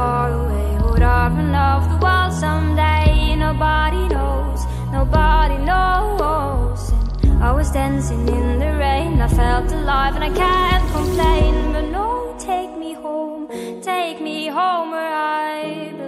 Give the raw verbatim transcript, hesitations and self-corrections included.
far away? Would I run off the world someday? Nobody knows, nobody knows. And I was dancing in the rain, I felt alive and I can't complain. But no, take me home, take me home where I